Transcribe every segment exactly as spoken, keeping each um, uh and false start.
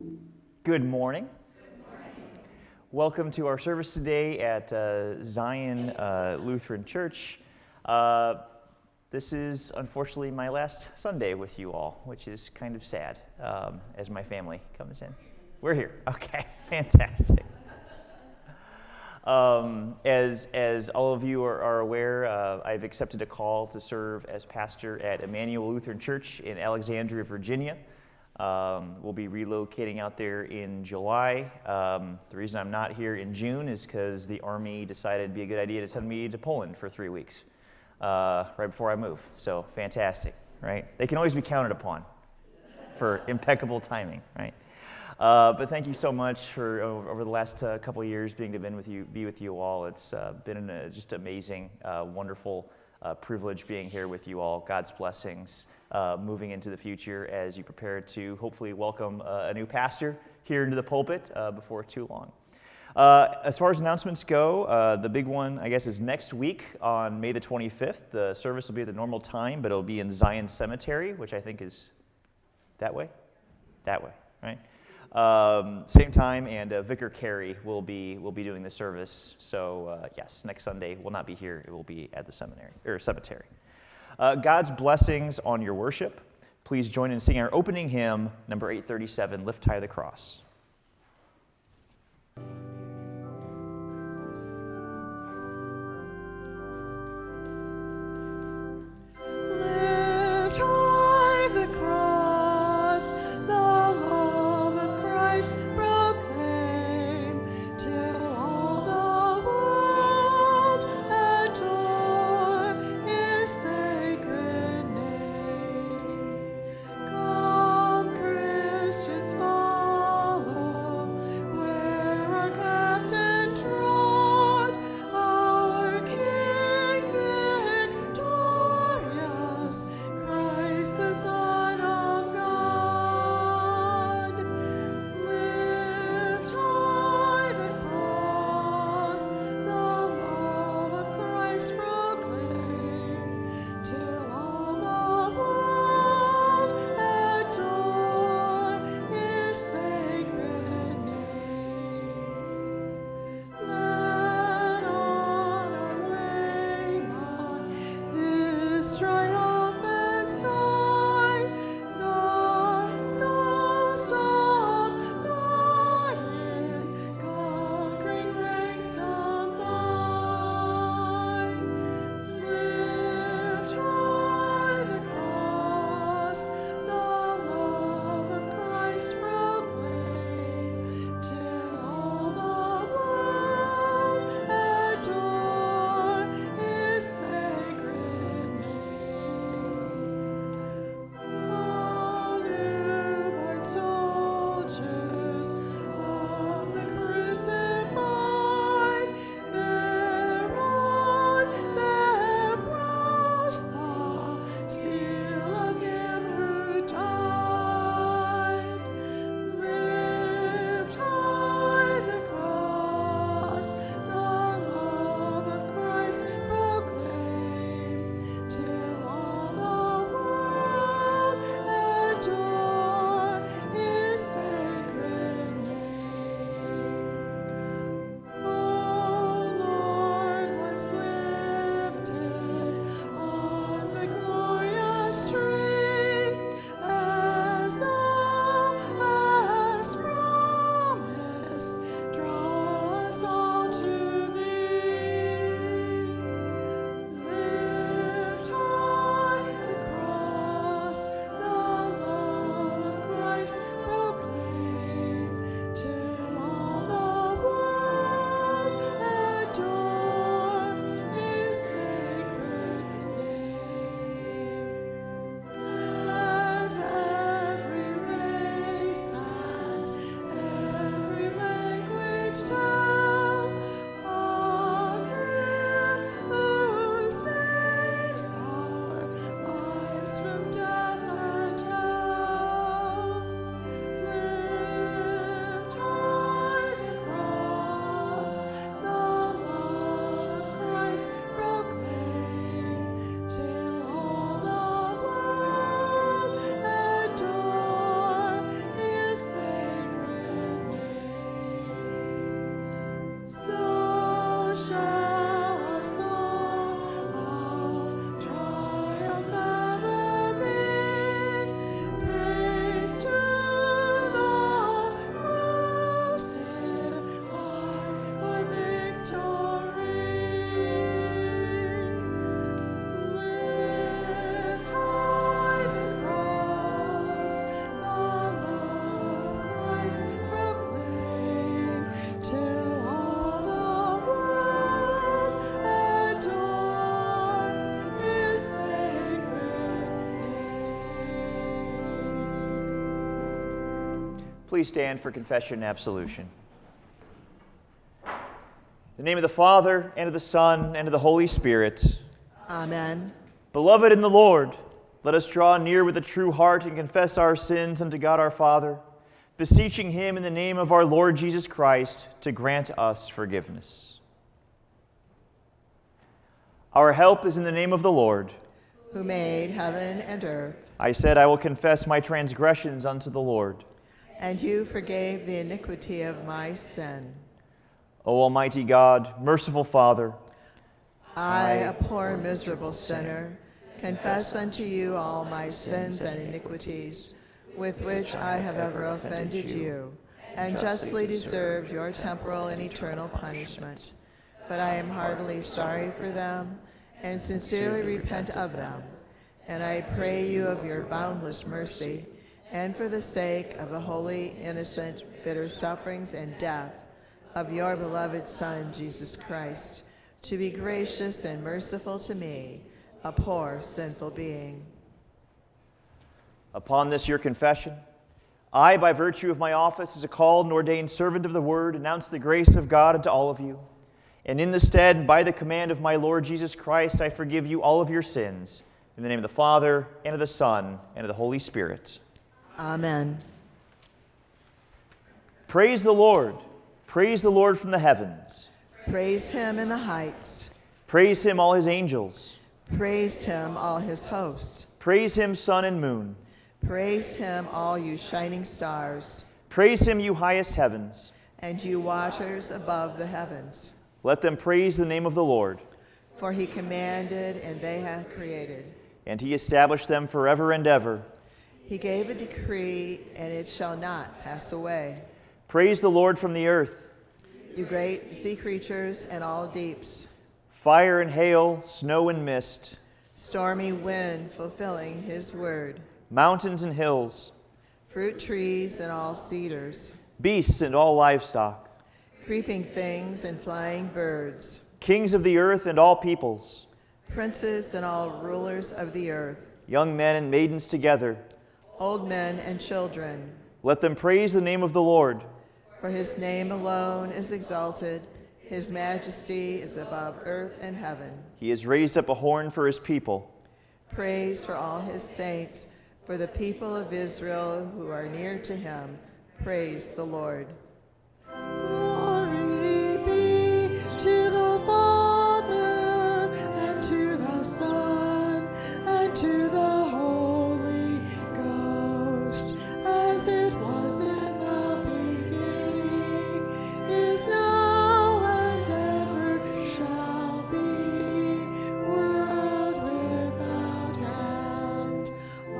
Good morning. Welcome to our service today at uh, Zion uh, Lutheran Church. Uh, this is unfortunately my last Sunday with you all, which is kind of sad um, as my family comes in. We're here. Okay, fantastic. Um, as, as all of you are, are aware, uh, I've accepted a call to serve as pastor at Emmanuel Lutheran Church in Alexandria, Virginia. Um, we'll be relocating out there in July. Um, the reason I'm not here in June is because the Army decided it'd be a good idea to send me to Poland for three weeks uh, right before I move. So fantastic, right? They can always be counted upon for impeccable timing, right? Uh, but thank you so much for over, over the last uh, couple of years being to be with you, be with you all. It's uh, been an, uh, just amazing, uh, wonderful uh, privilege being here with you all. God's blessings uh, moving into the future as you prepare to hopefully welcome uh, a new pastor here into the pulpit uh, before too long. Uh, as far as announcements go, uh, the big one, I guess, is next week on May the twenty-fifth. The service will be at the normal time, but it'll be in Zion Cemetery, which I think is that way? That way, right? Um, same time, and uh, Vicar Carey will be will be doing the service. So uh, yes, next Sunday will not be here; it will be at the seminary or cemetery. Uh, God's blessings on your worship. Please join in singing our opening hymn, number eight thirty-seven, "Lift High the Cross." Come, Christians, follow. Please stand for confession and absolution. In the name of the Father, and of the Son, and of the Holy Spirit. Amen. Beloved in the Lord, let us draw near with a true heart and confess our sins unto God our Father, beseeching him in the name of our Lord Jesus Christ to grant us forgiveness. Our help is in the name of the Lord, who made heaven and earth. I said, I will confess my transgressions unto the Lord. And you forgave the iniquity of my sin. O Almighty God, merciful Father, I, a poor miserable sinner, confess unto you all my sins and iniquities, with which I have ever offended you, and justly deserved your temporal and eternal punishment. But I am heartily sorry for them, and sincerely repent of them. And I pray you of your boundless mercy, and for the sake of the holy, innocent, bitter sufferings and death of your beloved Son, Jesus Christ, to be gracious and merciful to me, a poor, sinful being. Upon this your confession, I, by virtue of my office as a called and ordained servant of the Word, announce the grace of God unto all of you. And in the stead, and by the command of my Lord Jesus Christ, I forgive you all of your sins. In the name of the Father, and of the Son, and of the Holy Spirit. Amen. Praise the Lord. Praise the Lord from the heavens. Praise him in the heights. Praise him, all his angels. Praise him, all his hosts. Praise him, sun and moon. Praise him, all you shining stars. Praise him, you highest heavens. And you waters above the heavens. Let them praise the name of the Lord. For he commanded, and they have created. And he established them forever and ever. He gave a decree, and it shall not pass away. Praise the Lord from the earth. You great sea creatures and all deeps. Fire and hail, snow and mist. Stormy wind fulfilling his word. Mountains and hills. Fruit trees and all cedars. Beasts and all livestock. Creeping things and flying birds. Kings of the earth and all peoples. Princes and all rulers of the earth. Young men and maidens together. Old men and children. Let them praise the name of the Lord. For his name alone is exalted. His majesty is above earth and heaven. He has raised up a horn for his people. Praise for all his saints, for the people of Israel who are near to him. Praise the Lord. Glory be to the Father, and to the Son, and to the Holy Ghost, as it was in the beginning, is now, and ever shall be, world without end.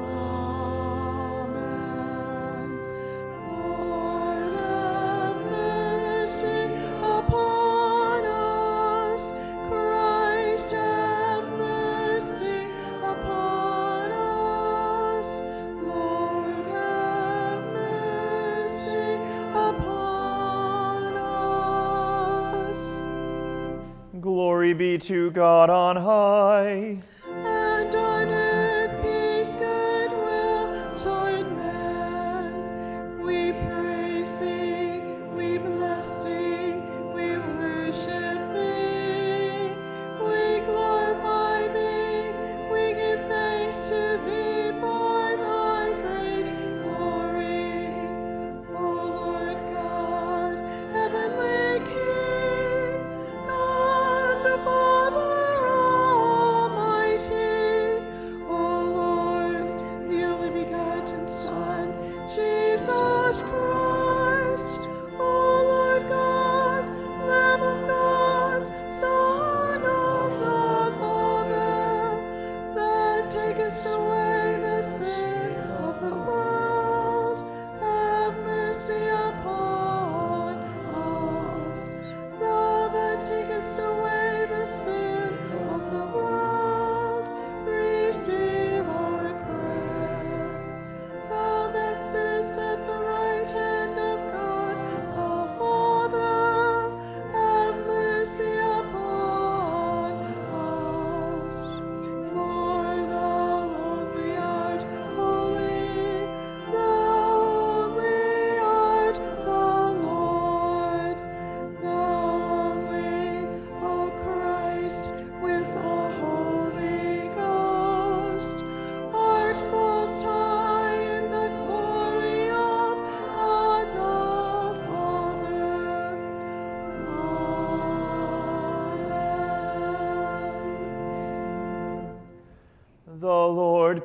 Amen. Lord, have mercy upon us. Christ, have mercy upon us. Lord, have mercy upon us. Glory be to God on high. And on earth peace, goodwill toward men. We praise thee, we bless thee, we worship thee. We glorify thee, we give thanks to thee for thy great glory. O Lord God, heavenly King, God the Father Almighty, O Lord, the only begotten Son, Jesus Christ, O Lord God, Lamb of God, Son of the Father, that takest away the sin of the world, have mercy upon us. Thou that takest away the sin of the world, receive our prayer. Thou that sittest at the right hand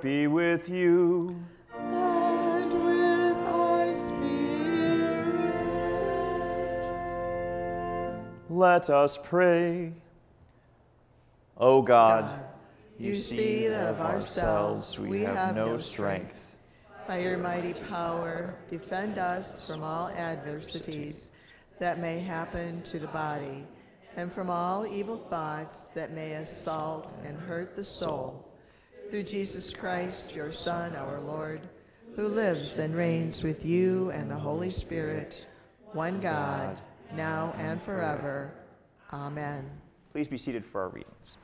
be with you. And with thy spirit. Let us pray. O God, God, you see that of ourselves we have no strength. By your mighty power, defend us from all adversities that may happen to the body, and from all evil thoughts that may assault and hurt the soul. Through Jesus Christ, your Son, our Lord, who lives and reigns with you and the Holy Spirit, one God, now and forever. Amen. Please be seated for our readings.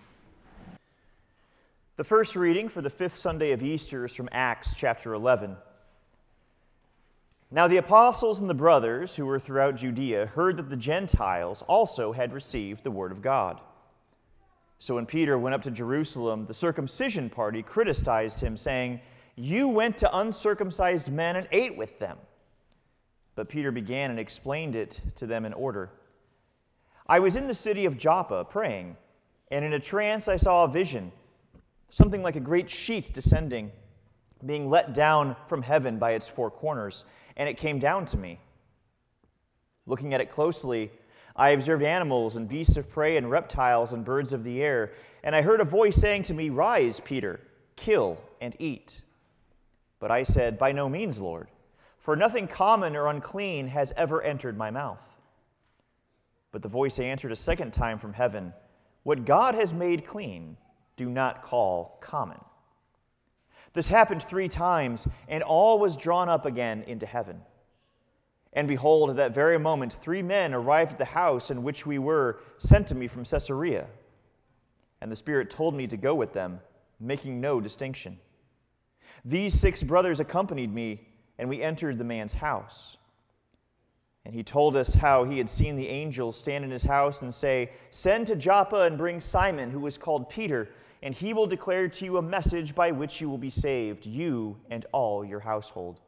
The first reading for the fifth Sunday of Easter is from Acts chapter eleven. Now the apostles and the brothers who were throughout Judea heard that the Gentiles also had received the word of God. So when Peter went up to Jerusalem, the circumcision party criticized him, saying, "You went to uncircumcised men and ate with them." But Peter began and explained it to them in order. "I was in the city of Joppa praying, and in a trance I saw a vision, something like a great sheet descending, being let down from heaven by its four corners, and it came down to me. Looking at it closely, I observed animals and beasts of prey and reptiles and birds of the air, and I heard a voice saying to me, 'Rise, Peter, kill and eat.' But I said, 'By no means, Lord, for nothing common or unclean has ever entered my mouth.' But the voice answered a second time from heaven, 'What God has made clean, do not call common.' This happened three times, and all was drawn up again into heaven. And behold, at that very moment, three men arrived at the house in which we were, sent to me from Caesarea. And the Spirit told me to go with them, making no distinction. These six brothers accompanied me, and we entered the man's house. And he told us how he had seen the angel stand in his house and say, 'Send to Joppa and bring Simon, who is called Peter, and he will declare to you a message by which you will be saved, you and all your household.'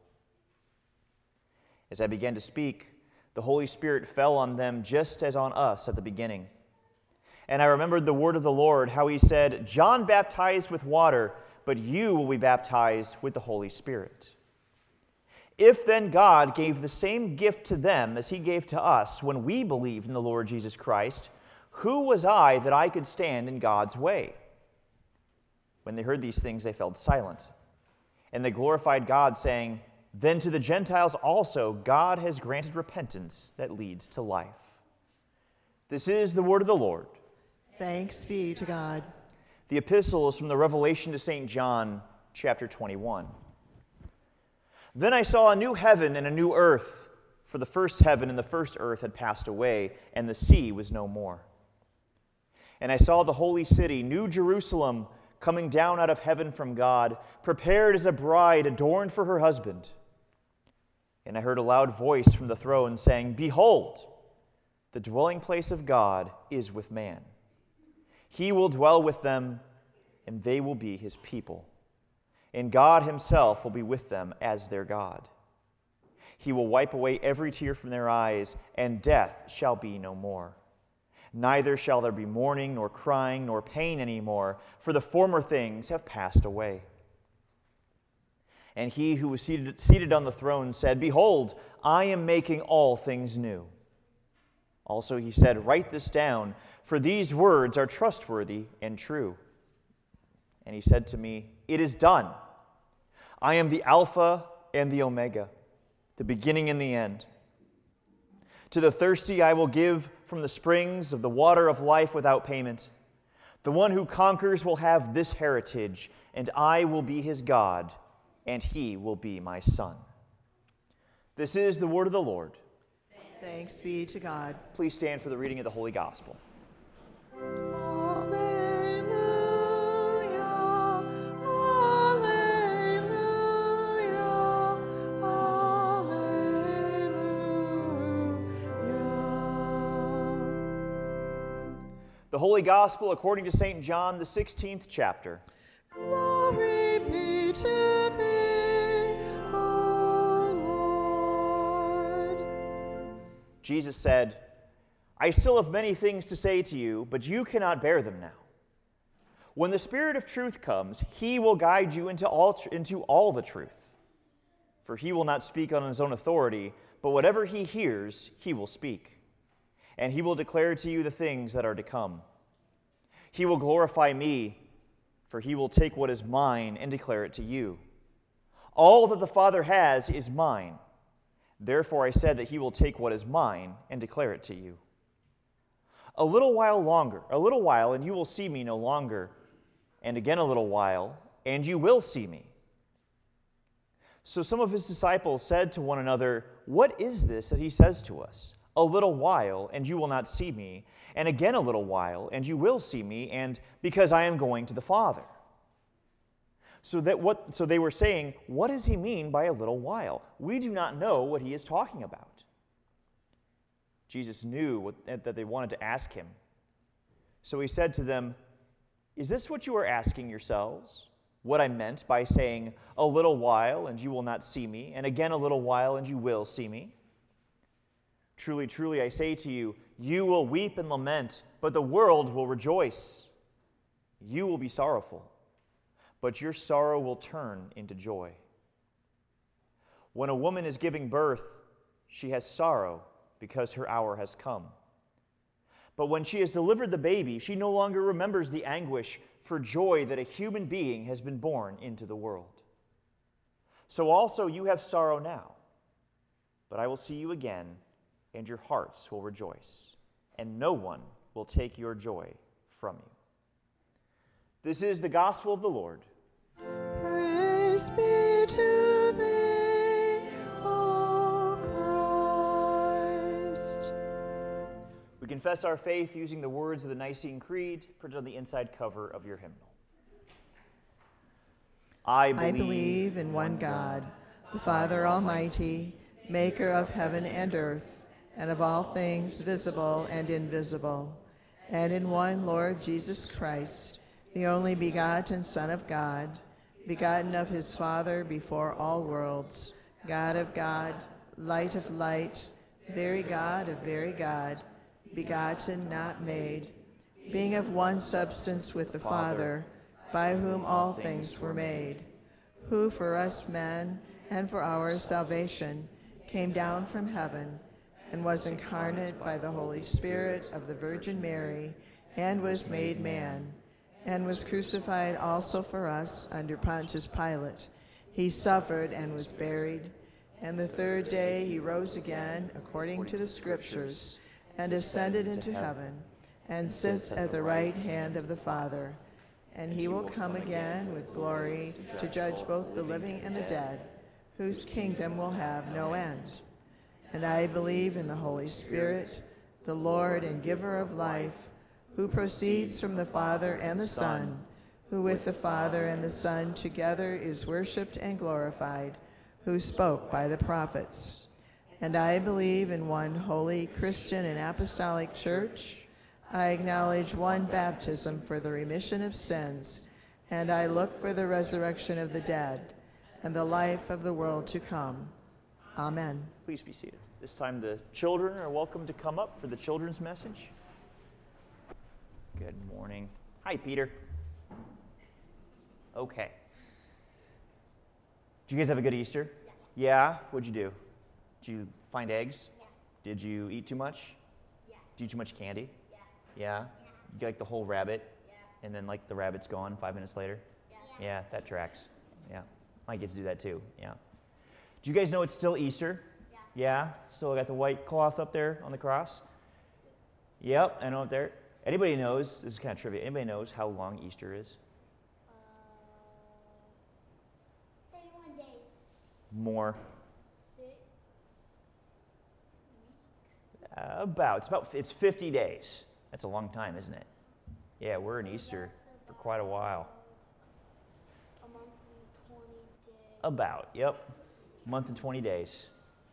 As I began to speak, the Holy Spirit fell on them just as on us at the beginning. And I remembered the word of the Lord, how he said, 'John baptized with water, but you will be baptized with the Holy Spirit.' If then God gave the same gift to them as he gave to us when we believed in the Lord Jesus Christ, who was I that I could stand in God's way?" When they heard these things, they fell silent. And they glorified God, saying, "Then to the Gentiles also God has granted repentance that leads to life." This is the word of the Lord. Thanks be to God. The epistle is from the Revelation to Saint John, chapter twenty-one. Then I saw a new heaven and a new earth, for the first heaven and the first earth had passed away, and the sea was no more. And I saw the holy city, New Jerusalem, coming down out of heaven from God, prepared as a bride adorned for her husband. And I heard a loud voice from the throne saying, "Behold, the dwelling place of God is with man. He will dwell with them, and they will be his people. And God himself will be with them as their God. He will wipe away every tear from their eyes, and death shall be no more. Neither shall there be mourning, nor crying, nor pain any more, for the former things have passed away." And he who was seated, seated on the throne said, "Behold, I am making all things new." Also he said, "Write this down, for these words are trustworthy and true." And he said to me, "It is done. I am the Alpha and the Omega, the beginning and the end. To the thirsty I will give from the springs of the water of life without payment. The one who conquers will have this heritage, and I will be his God, and he will be my son." This is the word of the Lord. Thanks be to God. Please stand for the reading of the Holy Gospel. The Holy Gospel according to Saint John, the sixteenth chapter. Glory be to thee, O Lord. Jesus said, "I still have many things to say to you, but you cannot bear them now. When the Spirit of truth comes, he will guide you into all, tr- into all the truth. For he will not speak on his own authority, but whatever he hears, he will speak. And he will declare to you the things that are to come. He will glorify me, for he will take what is mine and declare it to you. All that the Father has is mine. Therefore I said that he will take what is mine and declare it to you. A little while longer, a little while, and you will see me no longer. And again a little while, and you will see me. So some of his disciples said to one another, "What is this that he says to us? A little while, and you will not see me, and again a little while, and you will see me, and because I am going to the Father." So that what so they were saying, "What does he mean by a little while? We do not know what he is talking about." Jesus knew what, that they wanted to ask him. So he said to them, "Is this what you are asking yourselves? What I meant by saying, 'A little while, and you will not see me, and again a little while, and you will see me'? Truly, truly, I say to you, you will weep and lament, but the world will rejoice. You will be sorrowful, but your sorrow will turn into joy. When a woman is giving birth, she has sorrow because her hour has come. But when she has delivered the baby, she no longer remembers the anguish for joy that a human being has been born into the world. So also you have sorrow now, but I will see you again, and your hearts will rejoice, and no one will take your joy from you." This is the gospel of the Lord. Praise be to thee, O Christ. We confess our faith using the words of the Nicene Creed printed on the inside cover of your hymnal. I believe, I believe in one God, the Father Almighty, maker of heaven and earth, and of all things visible and invisible, and in one Lord Jesus Christ, the only begotten Son of God, begotten of his Father before all worlds, God of God, light of light, very God of very God, begotten, not made, being of one substance with the Father, by whom all things were made, who for us men and for our salvation came down from heaven, and was incarnate by the Holy Spirit of the Virgin Mary, and was made man, and was crucified also for us under Pontius Pilate. He suffered and was buried, and the third day he rose again according to the Scriptures, and ascended into heaven, and sits at the right hand of the Father. And he will come again with glory to judge both the living and the dead, whose kingdom will have no end. And I believe in the Holy Spirit, the Lord and giver of life, who proceeds from the Father and the Son, who with the Father and the Son together is worshipped and glorified, who spoke by the prophets. And I believe in one holy Christian and apostolic church. I acknowledge one baptism for the remission of sins, and I look for the resurrection of the dead and the life of the world to come. Amen. Please be seated. This time the children are welcome to come up for the children's message. Good morning. Hi, Peter. Okay. Did you guys have a good Easter? Yeah. Yeah? What'd you do? Did you find eggs? Yeah. Did you eat too much? Yeah. Did you eat too much candy? Yeah. Yeah? Yeah. You get like the whole rabbit? Yeah. And then like the rabbit's gone five minutes later? Yeah. Yeah, that tracks. Yeah. I get to do that too. Yeah. Do you guys know it's still Easter? Yeah. Yeah? Still got the white cloth up there on the cross? Yep, I know up there. Anybody knows, this is kind of trivia, anybody knows how long Easter is? Uh, thirty-one days. More. Six weeks. Uh, about. It's about, it's fifty days. That's a long time, isn't it? Yeah, we're in Easter for quite a while. A month and twenty days. About, yep. Month and twenty days.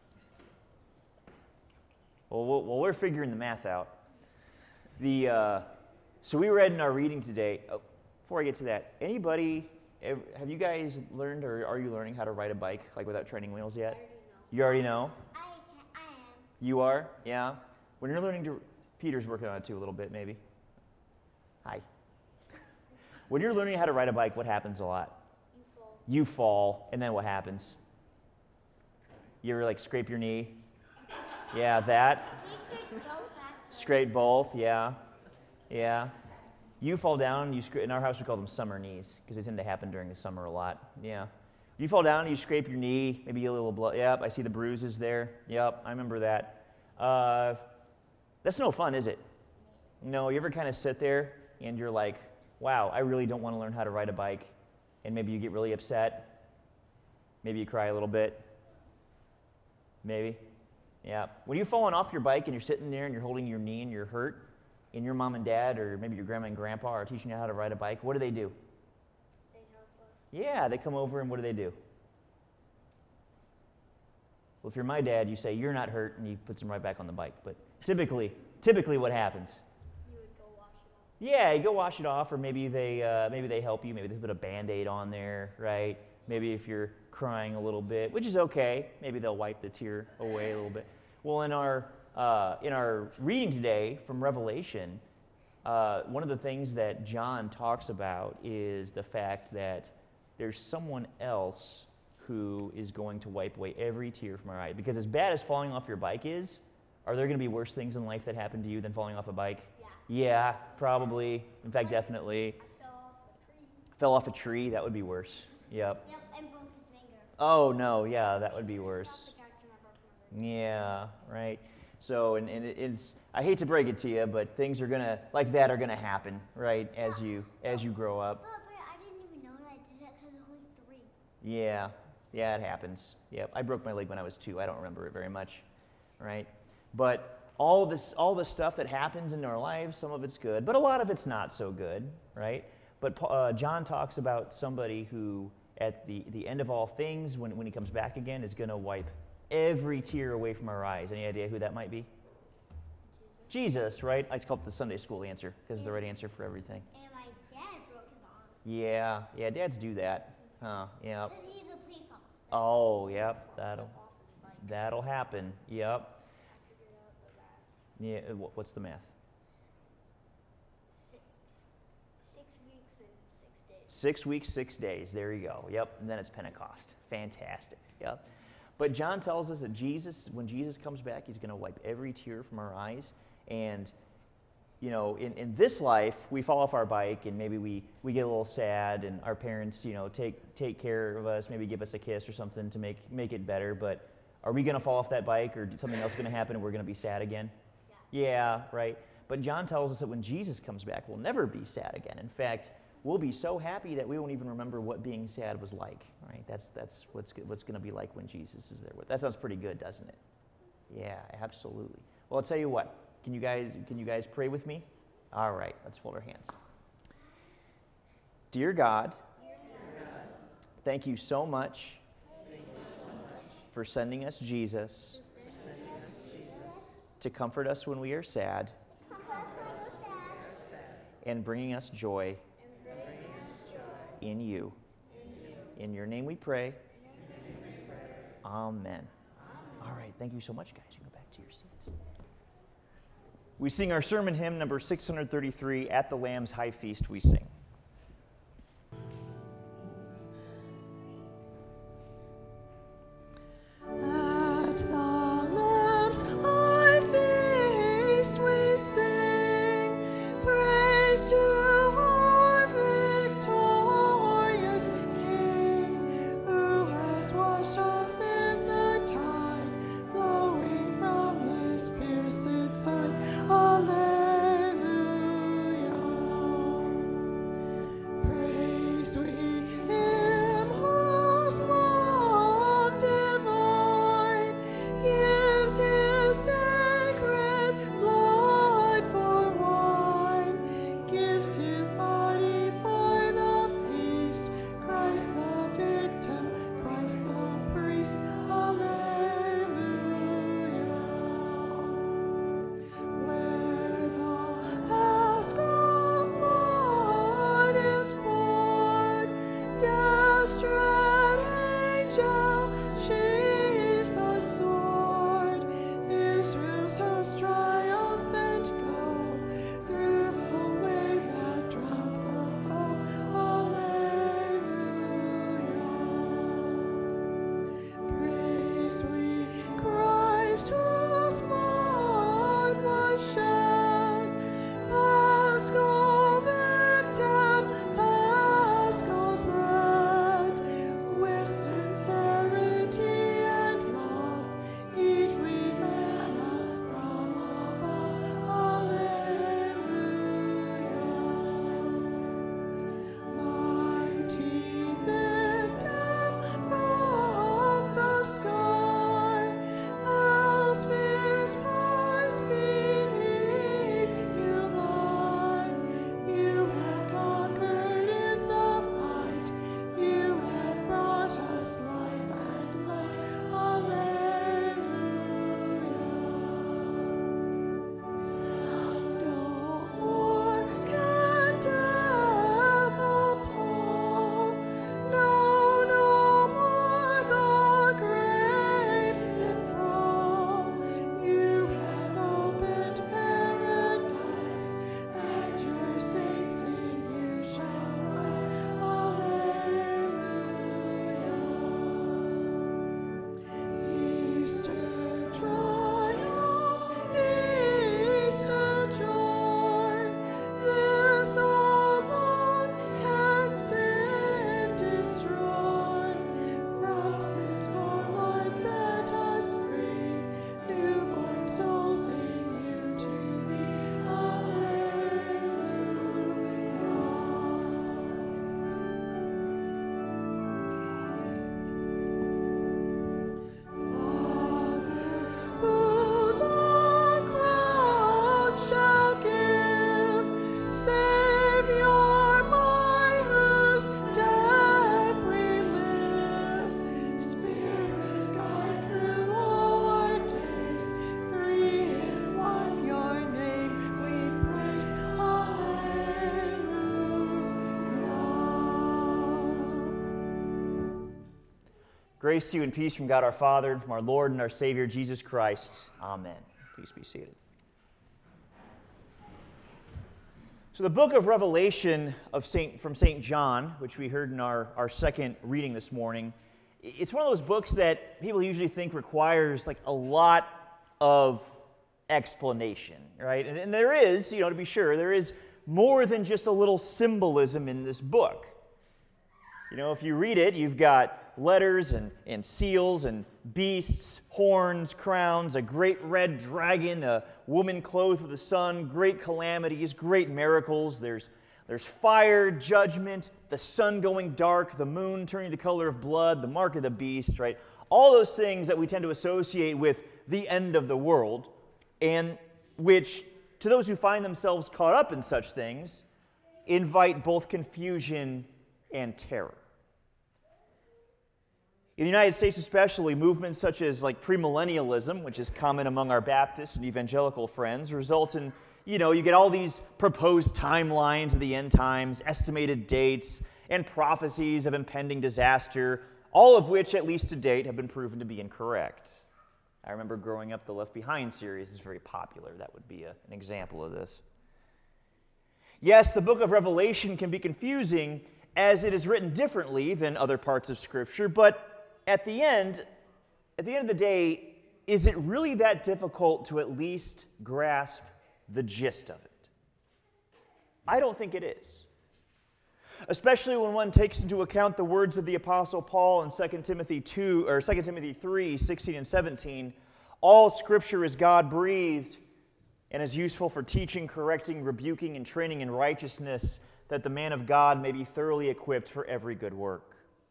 Well, well, well we're figuring the math out. The uh, so we read in our reading today. Oh, before I get to that, anybody ever, have you guys learned or are you learning how to ride a bike like without training wheels yet? I already know. You already know. I can. I am. You are, yeah. When you're learning to, Peter's working on it too a little bit, maybe. Hi. When you're learning how to ride a bike, what happens a lot? You fall. You fall, and then what happens? You ever like scrape your knee? Yeah, that. He scraped both actually. Scrape both, yeah. Yeah. You fall down, you scrape, in our house we call them summer knees, because they tend to happen during the summer a lot. Yeah. You fall down, you scrape your knee, maybe a little blood. Yep, I see the bruises there. Yep, I remember that. Uh, that's no fun, is it? No, you ever kind of sit there and you're like, wow, I really don't want to learn how to ride a bike. And maybe you get really upset. Maybe you cry a little bit. Maybe. Yeah. When you've fallen off your bike and you're sitting there and you're holding your knee and you're hurt, and your mom and dad or maybe your grandma and grandpa are teaching you how to ride a bike, what do they do? They help us. Yeah, they come over and what do they do? Well, if you're my dad, you say, you're not hurt, and he puts them right back on the bike. But typically, typically what happens? You would go wash it off. Yeah, you go wash it off, or maybe they uh, maybe they help you. Maybe they put a Band-Aid on there, right? Maybe if you're crying a little bit, which is okay, maybe they'll wipe the tear away a little bit. Well, in our uh, in our reading today from Revelation, uh, one of the things that John talks about is the fact that there's someone else who is going to wipe away every tear from our eye. Because as bad as falling off your bike is, are there going to be worse things in life that happen to you than falling off a bike? Yeah. Yeah, probably. In fact, definitely. I fell off a tree. Fell off a tree, that would be worse. Yep. Yep, and broke his finger. Oh, no, yeah, that would be worse. Off the couch and I broke my leg. Yeah, right. So, and, and it- it's, I hate to break it to you, but things are gonna, like that are gonna happen, right, as you, as you grow up. But, but I didn't even know that I did it because it was only three. Yeah, yeah, it happens. Yep, I broke my leg when I was two. I don't remember it very much, right? But all this, all the stuff that happens in our lives, some of it's good, but a lot of it's not so good, right? But Pa- uh, John talks about somebody who, at the, the end of all things, when, when he comes back again, is going to wipe every tear away from our eyes. Any idea who that might be? Jesus, right? I just call it the Sunday school answer because it's the right answer for everything. And my dad broke his arm. Yeah, yeah, dads do that. Huh, yeah. Because he's a police officer. Oh, yep, that'll, Off his bike. that'll happen. Yep. I figured out the math. Yeah, uh, wh- what's the math? Six. Six weeks and six days. Six weeks, six days. There you go. Yep. And then it's Pentecost. Fantastic. Yep. But John tells us that Jesus, when Jesus comes back, he's going to wipe every tear from our eyes. And, you know, in, in this life, we fall off our bike and maybe we, we get a little sad and our parents, you know, take take care of us, maybe give us a kiss or something to make, make it better. But are we going to fall off that bike or is something else going to happen and we're going to be sad again? Yeah. Yeah, right. But John tells us that when Jesus comes back, we'll never be sad again. In fact, we'll be so happy that we won't even remember what being sad was like. Right? That's that's what's go- what's going to be like when Jesus is there. with- That sounds pretty good, doesn't it? Yeah, absolutely. Well, I'll tell you what. Can you guys can you guys pray with me? All right. Let's hold our hands. Dear God, thank you so much for sending us Jesus to comfort us when we are sad and bringing us joy in you. In your name we pray. Amen. All right, thank you so much, guys. You go back to your seats. We sing our sermon hymn number six hundred thirty-three, At the Lamb's High Feast we sing. At the Lamb's high feast we sing, praise to our victorious King, who has washed us in the tide flowing from his pierced side. Alleluia. Grace to you and peace from God our Father, and from our Lord and our Savior, Jesus Christ. Amen. Please be seated. So the book of Revelation of Saint, from Saint John, which we heard in our, our second reading this morning, it's one of those books that people usually think requires like a lot of explanation, right? And, and there is, you know, to be sure, there is more than just a little symbolism in this book. You know, if you read it, you've got letters and, and seals and beasts, horns, crowns, a great red dragon, a woman clothed with the sun, great calamities, great miracles. There's, there's fire, judgment, the sun going dark, the moon turning the color of blood, the mark of the beast, right? All those things that we tend to associate with the end of the world, and which, to those who find themselves caught up in such things, invite both confusion and terror. In the United States especially, movements such as like premillennialism, which is common among our Baptist and evangelical friends, result in, you know, you get all these proposed timelines of the end times, estimated dates, and prophecies of impending disaster, all of which, at least to date, have been proven to be incorrect. I remember growing up, the Left Behind series is very popular. That would be a, an example of this. Yes, the book of Revelation can be confusing as it is written differently than other parts of Scripture, but At the end, at the end of the day, is it really that difficult to at least grasp the gist of it? I don't think it is. Especially when one takes into account the words of the Apostle Paul in Second Timothy two or Second Timothy three, sixteen and seventeen. All Scripture is God-breathed and is useful for teaching, correcting, rebuking, and training in righteousness, that the man of God may be thoroughly equipped for every good work.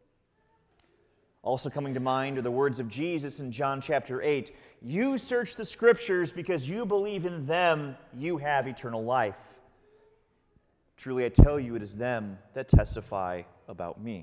Also coming to mind are the words of Jesus in John chapter eight. You search the Scriptures because you believe in them, you have eternal life. Truly I tell you, it is them that testify about me.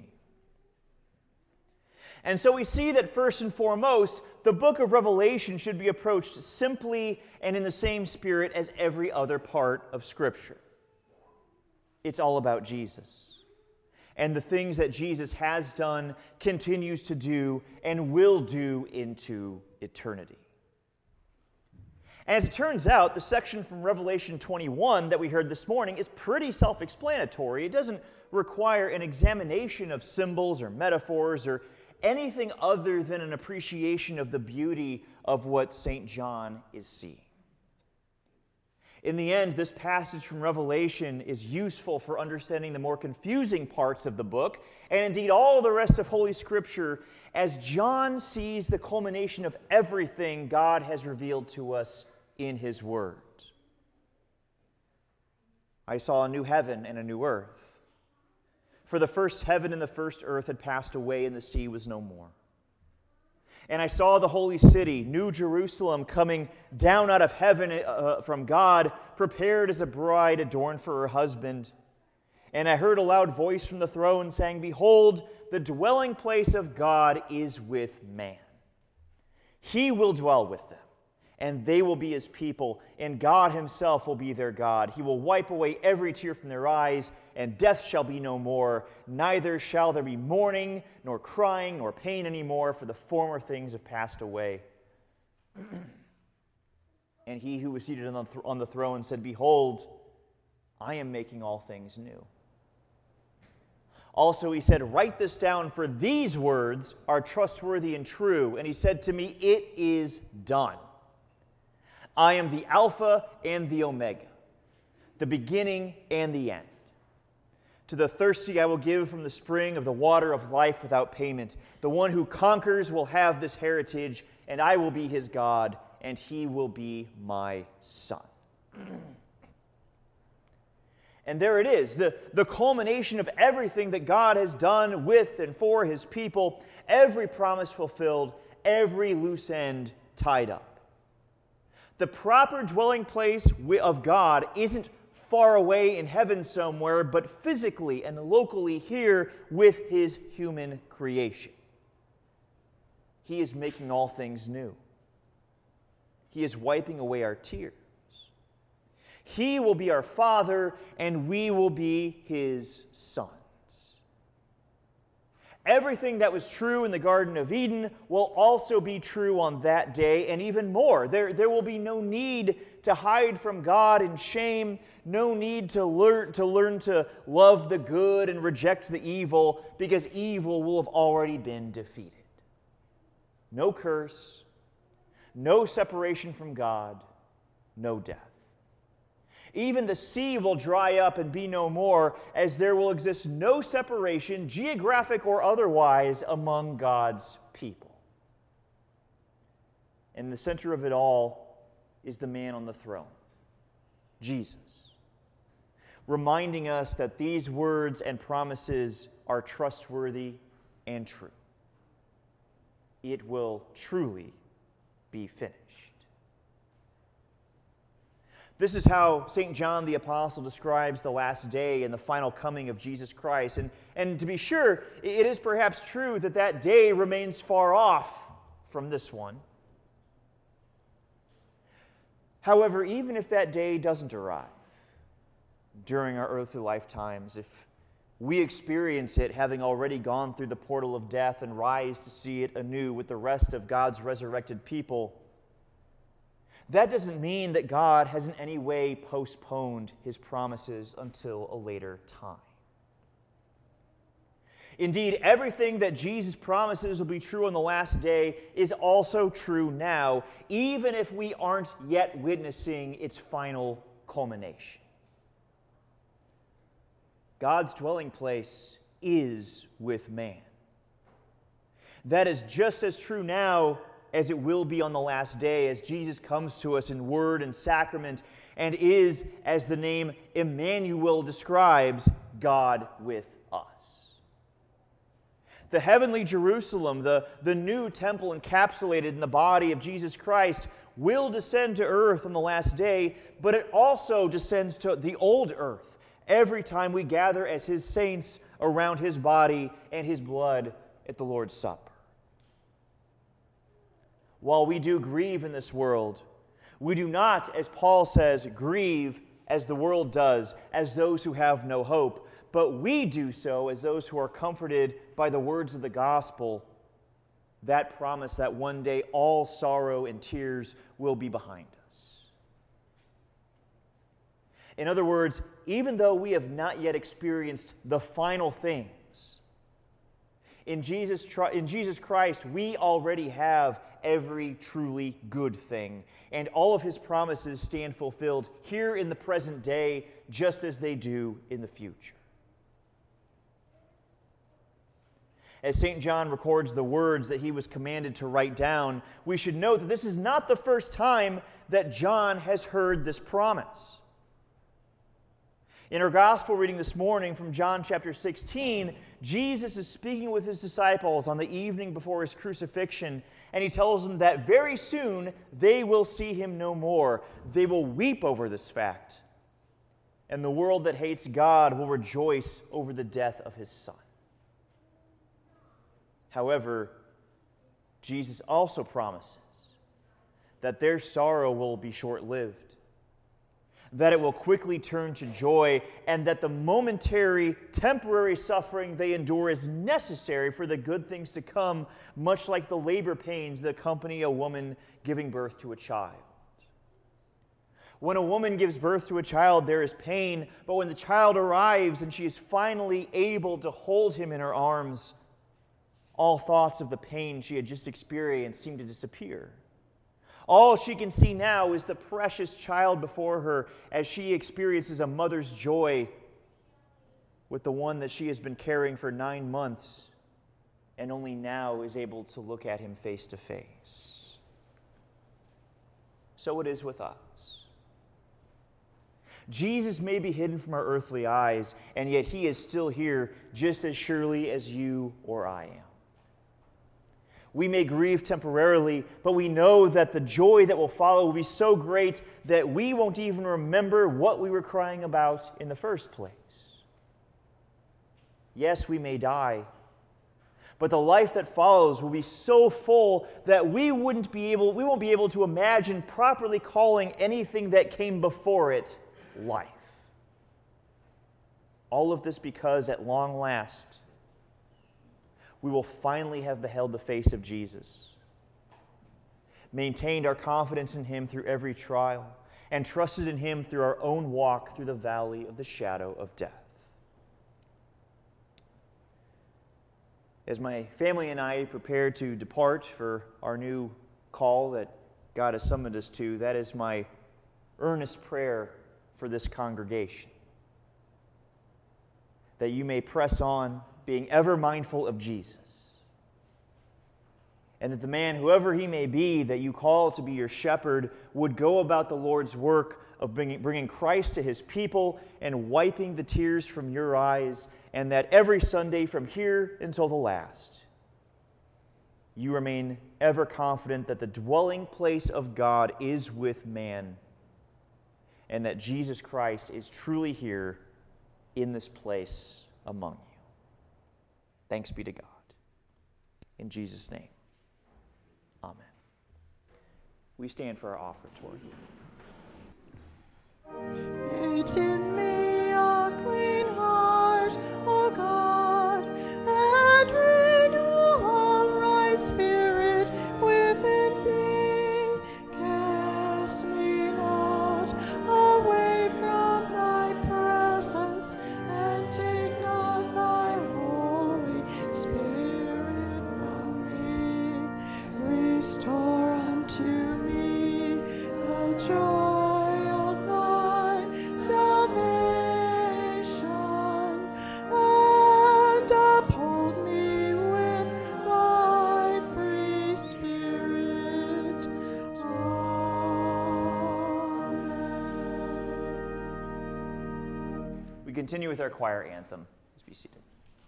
And so we see that first and foremost, the book of Revelation should be approached simply and in the same spirit as every other part of Scripture. It's all about Jesus and the things that Jesus has done, continues to do, and will do into eternity. As it turns out, the section from Revelation twenty-one that we heard this morning is pretty self-explanatory. It doesn't require an examination of symbols or metaphors or anything other than an appreciation of the beauty of what Saint John is seeing. In the end, this passage from Revelation is useful for understanding the more confusing parts of the book, and indeed all the rest of Holy Scripture, as John sees the culmination of everything God has revealed to us in His Word. I saw a new heaven and a new earth. For the first heaven and the first earth had passed away, and the sea was no more. And I saw the holy city, New Jerusalem, coming down out of heaven uh, from God, prepared as a bride adorned for her husband. And I heard a loud voice from the throne saying, Behold, the dwelling place of God is with man. He will dwell with them, and they will be His people, and God Himself will be their God. He will wipe away every tear from their eyes, and death shall be no more. Neither shall there be mourning, nor crying, nor pain anymore, for the former things have passed away. And He who was seated on the, th- on the throne said, Behold, I am making all things new. Also He said, Write this down, for these words are trustworthy and true. And He said to me, It is done. I am the Alpha and the Omega, the beginning and the end. To the thirsty I will give from the spring of the water of life without payment. The one who conquers will have this heritage, and I will be his God, and he will be my son. And there it is, the, the culmination of everything that God has done with and for His people, every promise fulfilled, every loose end tied up. The proper dwelling place of God isn't far away in heaven somewhere, but physically and locally here with His human creation. He is making all things new. He is wiping away our tears. He will be our Father, and we will be His sons. Everything that was true in the Garden of Eden will also be true on that day, and even more. There, there will be no need to hide from God in shame, no need to learn, to learn to love the good and reject the evil, because evil will have already been defeated. No curse, no separation from God, no death. Even the sea will dry up and be no more, as there will exist no separation, geographic or otherwise, among God's people. In the center of it all is the man on the throne, Jesus, reminding us that these words and promises are trustworthy and true. It will truly be finished. This is how Saint John the Apostle describes the last day and the final coming of Jesus Christ. And, and to be sure, it is perhaps true that that day remains far off from this one. However, even if that day doesn't arrive during our earthly lifetimes, if we experience it having already gone through the portal of death and rise to see it anew with the rest of God's resurrected people, that doesn't mean that God has in any way postponed his promises until a later time. Indeed, everything that Jesus promises will be true on the last day is also true now, even if we aren't yet witnessing its final culmination. God's dwelling place is with man. That is just as true now as it will be on the last day, as Jesus comes to us in word and sacrament and is, as the name Emmanuel describes, God with us. The heavenly Jerusalem, the, the new temple encapsulated in the body of Jesus Christ, will descend to earth on the last day, but it also descends to the old earth every time we gather as his saints around his body and his blood at the Lord's Supper. While we do grieve in this world, we do not, as Paul says, grieve as the world does, as those who have no hope, but we do so as those who are comforted by the words of the gospel, that promise that one day all sorrow and tears will be behind us. In other words, even though we have not yet experienced the final things, in Jesus, in Jesus Christ, we already have every truly good thing, and all of his promises stand fulfilled here in the present day, just as they do in the future. As Saint John records the words that he was commanded to write down, we should note that this is not the first time that John has heard this promise. In our gospel reading this morning from John chapter sixteen, Jesus is speaking with his disciples on the evening before his crucifixion, and he tells them that very soon they will see him no more. They will weep over this fact, and the world that hates God will rejoice over the death of his Son. However, Jesus also promises that their sorrow will be short-lived, that it will quickly turn to joy, and that the momentary, temporary suffering they endure is necessary for the good things to come, much like the labor pains that accompany a woman giving birth to a child. When a woman gives birth to a child, there is pain, but when the child arrives and she is finally able to hold him in her arms, all thoughts of the pain she had just experienced seem to disappear. All she can see now is the precious child before her as she experiences a mother's joy with the one that she has been carrying for nine months and only now is able to look at him face to face. So it is with us. Jesus may be hidden from our earthly eyes, and yet he is still here just as surely as you or I am. We may grieve temporarily, but we know that the joy that will follow will be so great that we won't even remember what we were crying about in the first place. Yes, we may die, but the life that follows will be so full that we wouldn't be able, we won't be able to imagine properly calling anything that came before it life. All of this because at long last, we will finally have beheld the face of Jesus, maintained our confidence in Him through every trial, and trusted in Him through our own walk through the valley of the shadow of death. As my family and I prepare to depart for our new call that God has summoned us to, that is my earnest prayer for this congregation. That you may press on, being ever mindful of Jesus. And that the man, whoever he may be, that you call to be your shepherd, would go about the Lord's work of bringing, bringing Christ to His people and wiping the tears from your eyes, and that every Sunday from here until the last, you remain ever confident that the dwelling place of God is with man, and that Jesus Christ is truly here in this place among you. Thanks be to God. In Jesus' name, amen. We stand for our offertory. Create in me a clean heart, O God, and renew a right spirit within me. Cast me not away from thy presence, and take not thy Holy Spirit from me. Restore unto me the joy continue with our choir anthem. Please be seated.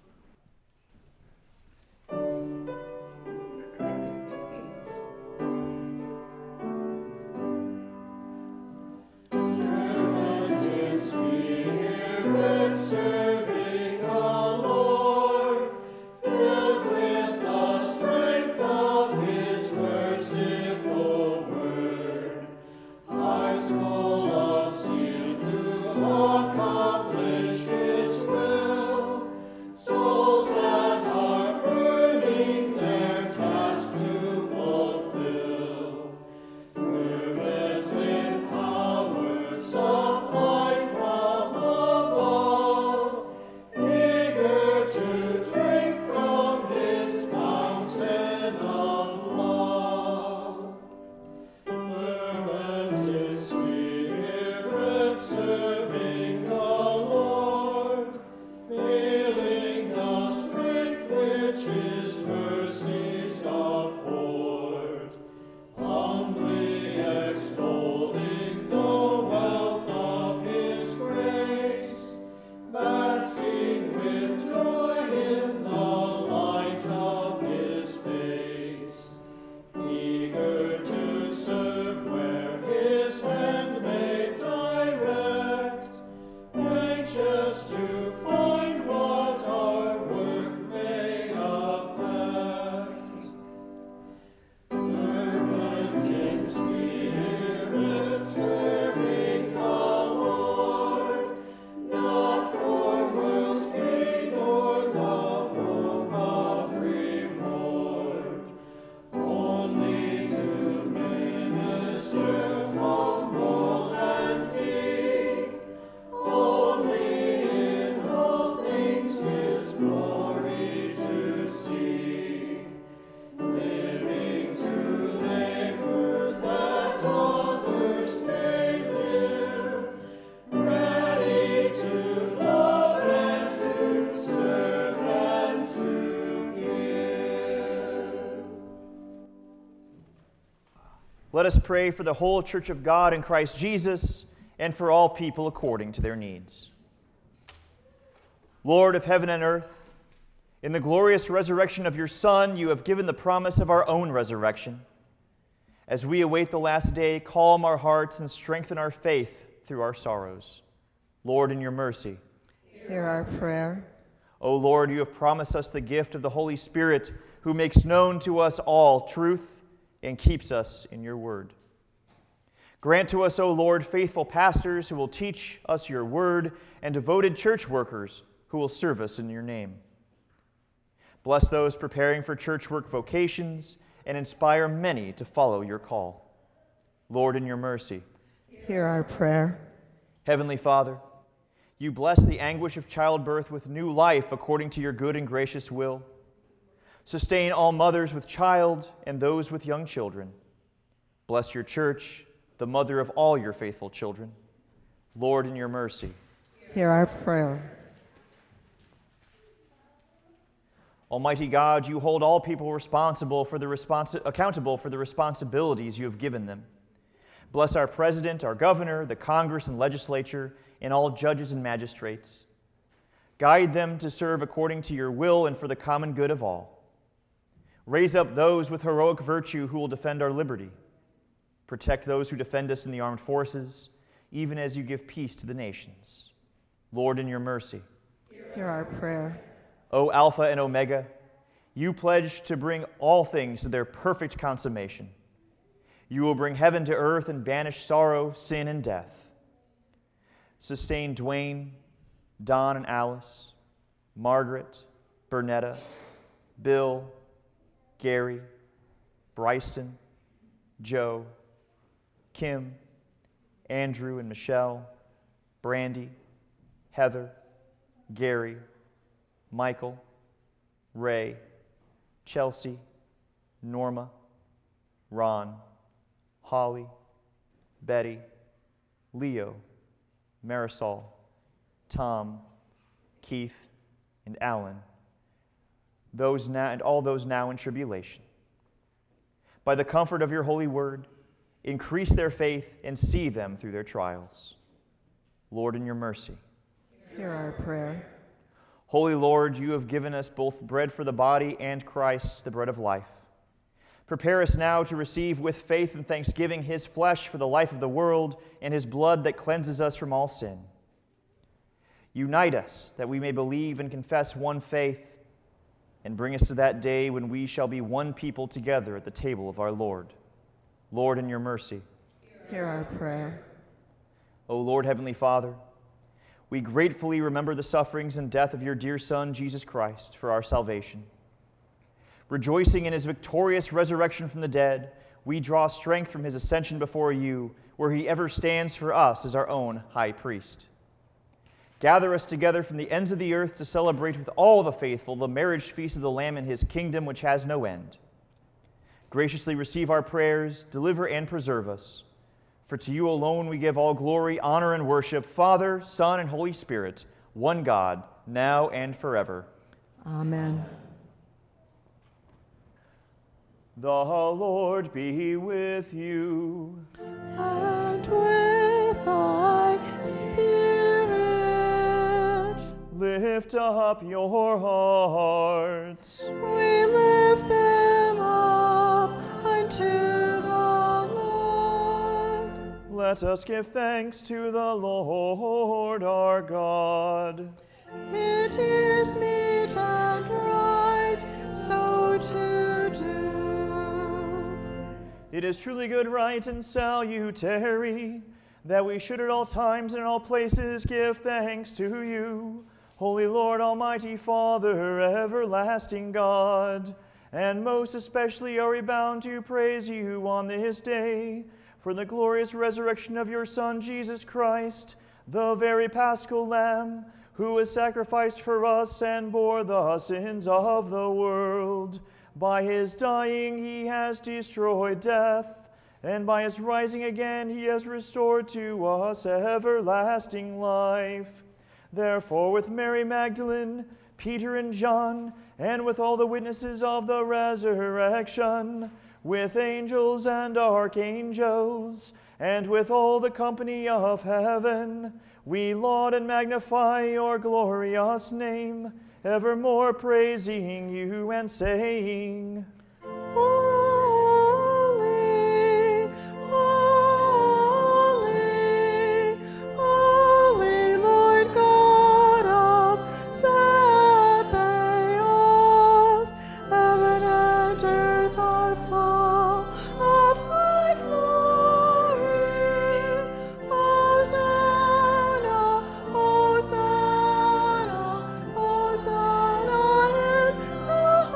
Let us pray for the whole Church of God in Christ Jesus and for all people according to their needs. Lord of heaven and earth, in the glorious resurrection of your Son, you have given the promise of our own resurrection. As we await the last day, calm our hearts and strengthen our faith through our sorrows. Lord, in your mercy, hear our prayer. O Lord, you have promised us the gift of the Holy Spirit, who makes known to us all truth and keeps us in your word. Grant to us, O Lord, faithful pastors who will teach us your word, and devoted church workers who will serve us in your name. Bless those preparing for church work vocations and inspire many to follow your call. Lord, in your mercy, hear our prayer. Heavenly Father, you bless the anguish of childbirth with new life according to your good and gracious will. Sustain all mothers with child and those with young children. Bless your church, the mother of all your faithful children. Lord, in your mercy, hear our prayer. Almighty God, you hold all people responsible for the responsi- accountable for the responsibilities you have given them. Bless our president, our governor, the Congress and legislature, and all judges and magistrates. Guide them to serve according to your will and for the common good of all. Raise up those with heroic virtue who will defend our liberty. Protect those who defend us in the armed forces, even as you give peace to the nations. Lord, in your mercy, hear our prayer. O Alpha and Omega, you pledge to bring all things to their perfect consummation. You will bring heaven to earth and banish sorrow, sin, and death. Sustain Dwayne, Don and Alice, Margaret, Bernetta, Bill, Gary, Bryston, Joe, Kim, Andrew and Michelle, Brandy, Heather, Gary, Michael, Ray, Chelsea, Norma, Ron, Holly, Betty, Leo, Marisol, Tom, Keith, and Alan, those now, and all those now in tribulation. By the comfort of your holy word, increase their faith and see them through their trials. Lord, in your mercy, hear our prayer. Holy Lord, you have given us both bread for the body and Christ, the bread of life. Prepare us now to receive with faith and thanksgiving his flesh for the life of the world and his blood that cleanses us from all sin. Unite us that we may believe and confess one faith, and bring us to that day when we shall be one people together at the table of our Lord. Lord, in your mercy, hear our prayer. O Lord, Heavenly Father, we gratefully remember the sufferings and death of your dear Son, Jesus Christ, for our salvation. Rejoicing in his victorious resurrection from the dead, we draw strength from his ascension before you, where he ever stands for us as our own high priest. Gather us together from the ends of the earth to celebrate with all the faithful the marriage feast of the Lamb in his kingdom which has no end. Graciously receive our prayers, deliver and preserve us. For to you alone we give all glory, honor, and worship, Father, Son, and Holy Spirit, one God, now and forever. Amen. The Lord be with you. And with thy spirit. Lift up your hearts. We lift them up unto the Lord. Let us give thanks to the Lord our God. It is meet and right so to do. It is truly good, right, and salutary that we should at all times and in all places give thanks to you, Holy Lord, Almighty Father, everlasting God, and most especially are we bound to praise you on this day for the glorious resurrection of your Son, Jesus Christ, the very Paschal Lamb, who was sacrificed for us and bore the sins of the world. By his dying he has destroyed death, and by his rising again he has restored to us everlasting life. Therefore, with Mary Magdalene, Peter and John, and with all the witnesses of the resurrection, with angels and archangels, and with all the company of heaven, we laud and magnify your glorious name, evermore praising you and saying, Holy, holy, holy Lord God of Sabaoth, heaven and earth are full of thy glory. Hosanna, Hosanna, Hosanna in the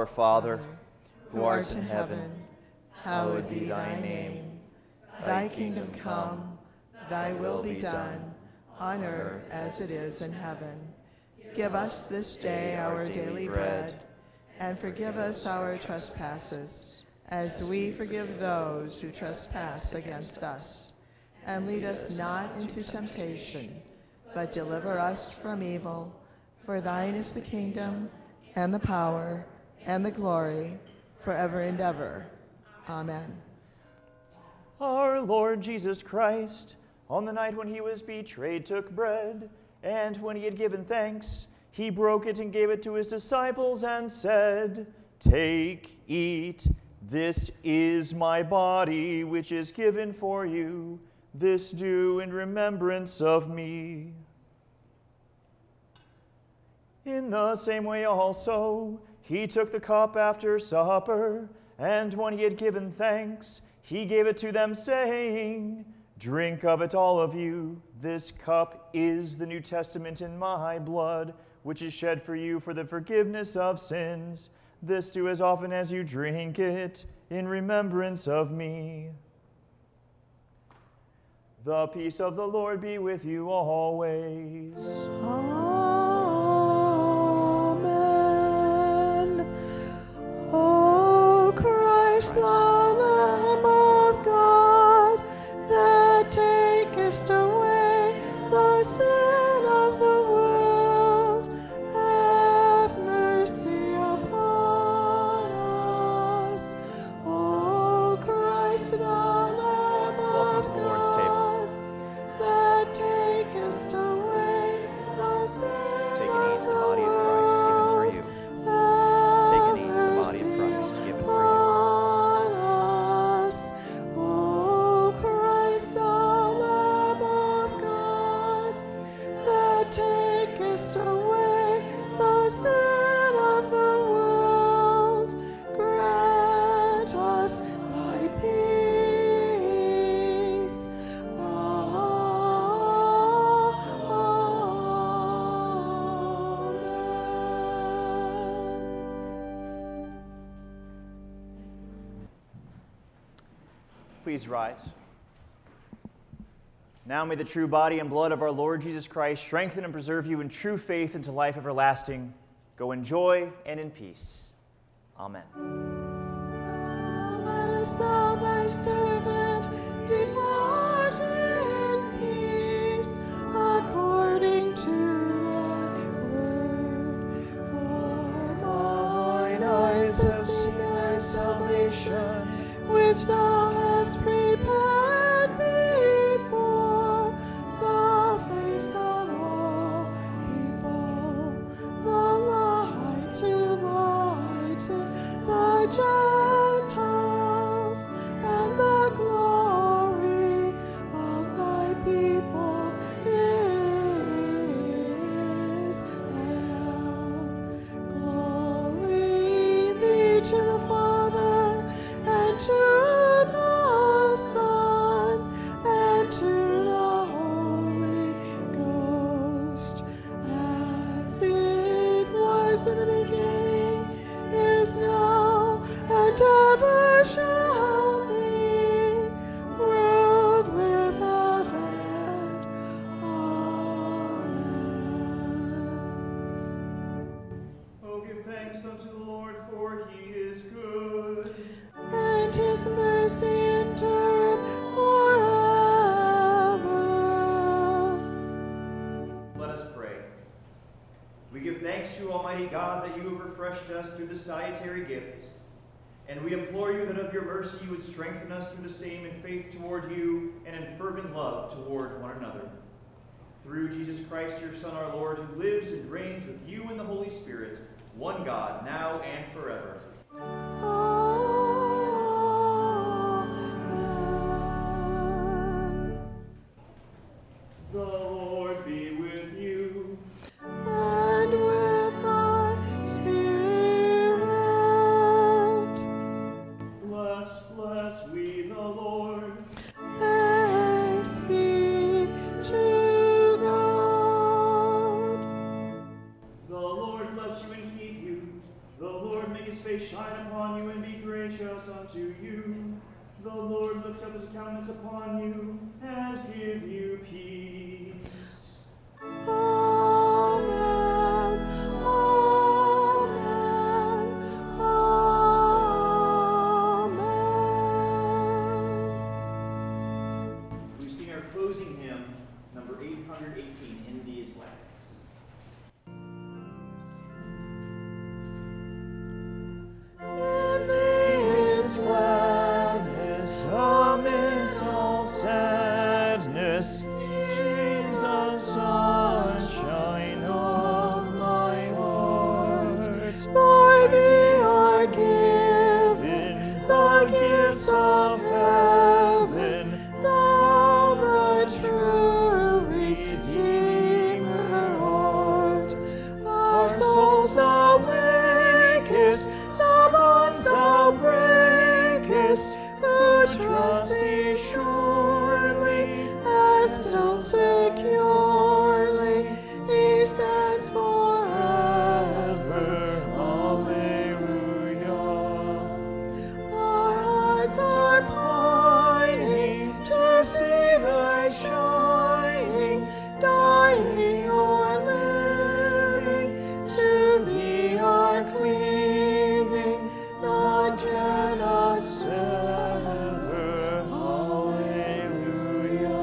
Our Father, who art in heaven, hallowed be thy name. Thy kingdom come, thy will be done, on earth as it is in heaven. Give us this day our daily bread, and forgive us our trespasses, as we forgive those who trespass against us. And lead us not into temptation, but deliver us from evil. For thine is the kingdom, and the power, and the glory, forever and ever. Amen. Our Lord Jesus Christ, on the night when he was betrayed, took bread, and when he had given thanks, he broke it and gave it to his disciples and said, "Take, eat, this is my body, which is given for you. This do in remembrance of me." In the same way also, he took the cup after supper, and when he had given thanks, he gave it to them, saying, "Drink of it, all of you. This cup is the New Testament in my blood, which is shed for you for the forgiveness of sins. This do as often as you drink it, in remembrance of me." The peace of the Lord be with you always. Amen. O Christ, the Lamb of God, that takest away the sin of the world, have mercy upon us. O Christ, the Lamb Welcome of to the Lord's table. God, that takest away the sin Take and eat of the the body of Christ given for world, you. have Take and eat the body of mercy Christ given for you. upon us. O Christ, the Lamb of God, that takest away the sin of the world, grant us thy peace. Amen. Please rise. Now may the true body and blood of our Lord Jesus Christ strengthen and preserve you in true faith into life everlasting. Go in joy and in peace. Amen. Lettest thou thy servant depart in peace, according to thy word. For mine eyes have seen thy salvation, which thou hast prepared before the face of all people, the light to lighten the Gentiles, and the glory of thy people Israel. Glory be to the Father, and to the Son, and to the Holy Ghost, as it was in the beginning, is now, and ever shall be, world without end. Amen. Oh, give thanks unto the Lord, for he is good. And his mercy endureth forever. Let us pray. We give thanks to Almighty God that you have refreshed us through the salutary gift, and we implore you that of your mercy you would strengthen us through the same in faith toward you and in fervent love toward one another. Through Jesus Christ, your Son, our Lord, who lives and reigns with you in the Holy Spirit, one God, now and forever. Amen. The Lord be with you. And with thy spirit. Bless, bless we the Lord. Thanks be to God. The Lord bless you and keep you. The Lord make his face up his countenance upon you and give you peace. Amen. Amen. Amen. We sing our closing hymn, number eight hundred eighteen, In These Flags. In these gladness, amidst all sadness, Jesus, sunshine of my heart, by thee are given the gifts of heaven, thou the true Redeemer art. Our souls thou wakest, the bonds thou breakest, who trust thee surely, as built securely, he stands forever. Alleluia. Our hearts are pining to see thy shining, dying or living, to thee are cleaving, none can us sever. Alleluia.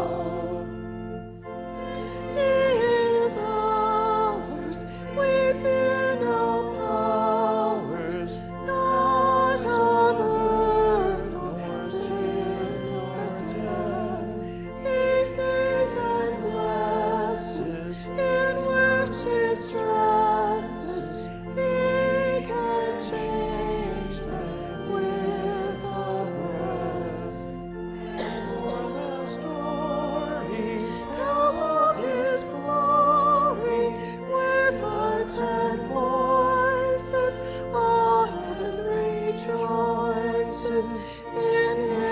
He is ours, we fear no powers, not of earth, nor sin, nor death. He saves and blesses in worst distresses. He can change them with a breath. And all the stories tell of his glory, with hearts and voices, all heaven rejoices in him.